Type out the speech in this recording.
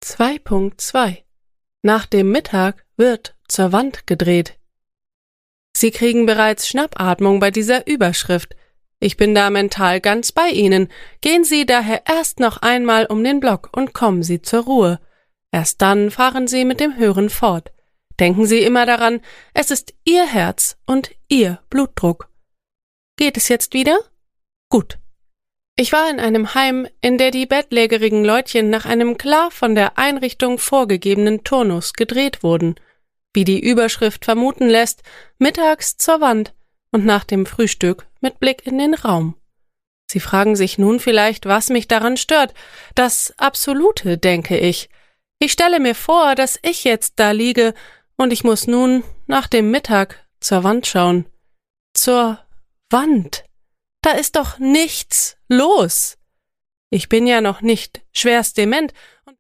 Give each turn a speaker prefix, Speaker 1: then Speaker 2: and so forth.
Speaker 1: 2.2 Nach dem Mittag wird zur Wand gedreht. Sie kriegen bereits Schnappatmung bei dieser Überschrift. Ich bin da mental ganz bei Ihnen. Gehen Sie daher erst noch einmal um den Block und kommen Sie zur Ruhe. Erst dann fahren Sie mit dem Hören fort. Denken Sie immer daran, es ist Ihr Herz und Ihr Blutdruck. Geht es jetzt wieder? Gut. Ich war in einem Heim, in der die bettlägerigen Leutchen nach einem klar von der Einrichtung vorgegebenen Turnus gedreht wurden. Wie die Überschrift vermuten lässt, mittags zur Wand und nach dem Frühstück mit Blick in den Raum. Sie fragen sich nun vielleicht, was mich daran stört. Das Absolute, denke ich. Ich stelle mir vor, dass ich jetzt da liege und ich muss nun nach dem Mittag zur Wand schauen. Zur Wand. Da ist doch nichts los. Ich bin ja noch nicht schwerst dement